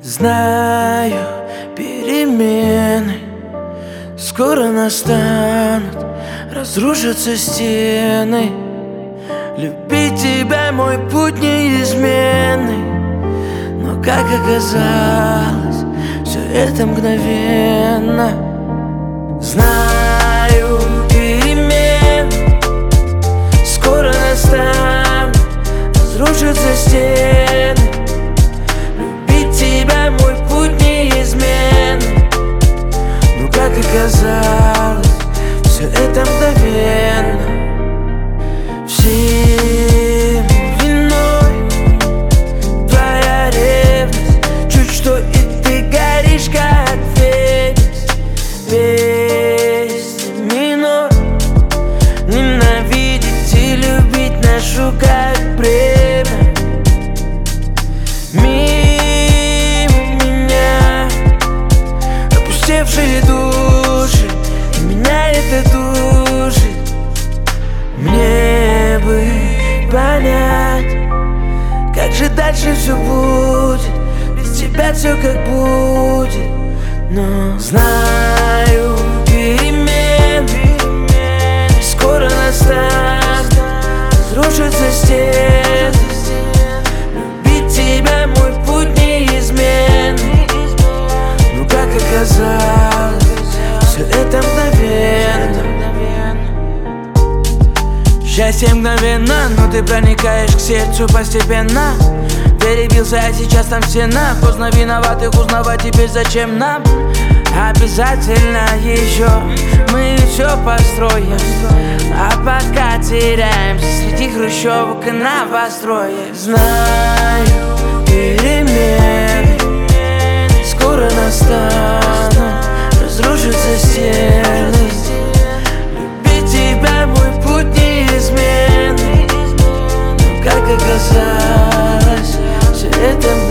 Знаю, перемены скоро настанут, разрушатся стены. Любить тебя мой путь неизменный, но как оказалось, все это мгновенно. Знаю, перемены скоро настанут, разрушатся стены. Любить тебя мой путь неизменный, но как оказалось, все это мгновенно. Всем виной твоя ревность, чуть что и ты горишь как феникс. Весь минор, ненавидеть и любить нашу как бремя. Мимо меня опустевшие души, и меня это душит. Мне бы понять, как же дальше все будет, без тебя все как будет. Но знаю, перемены скоро настанут, разрушатся стены. Любить тебя мой путь неизменный, но как оказалось, все это мгновенно. Счастье мгновенно, но ты проникаешь к сердцу постепенно. Перебился, а сейчас там стена. Поздно виноватых узнавать теперь зачем нам. Обязательно еще мы все построим, а пока теряемся среди хрущевок и новостроек. Знаю, перемены скоро настанут, разрушатся стены. Любить тебя мой путь неизменный, но как оказалось, все это